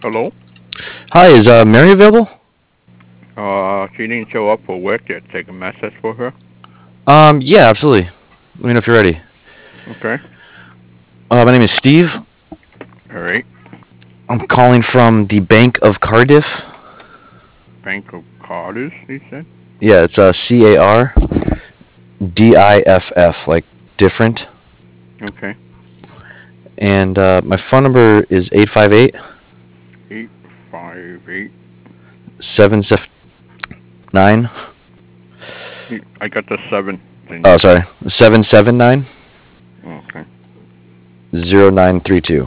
Hello? Hi, is Mary available? She didn't show up for work yet. Take a message for her. Yeah, absolutely. Let me know if you're ready. Okay. My name is Steve. Alright. I'm calling from the Bank of Cardiff. Bank of Cardiff, he said. Yeah, it's CARDIFF, like different. Okay. And my phone number is 858 858. 779. I got the 7. Didn't Oh, you? sorry. 779 Okay. 0932.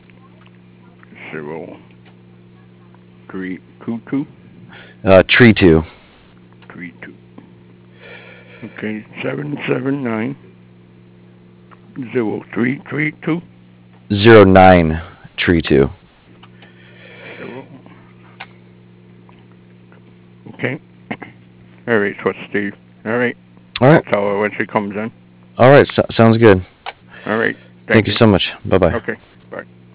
0322. Tree 2. 32. Okay. 779 0332. 09 Tree 2. Zero. Okay. Alright, so Steve. Alright. I'll Alright. tell her when she comes in. Alright, sounds good. Alright. Thank Thank you you. so much. Bye bye. Okay. Bye.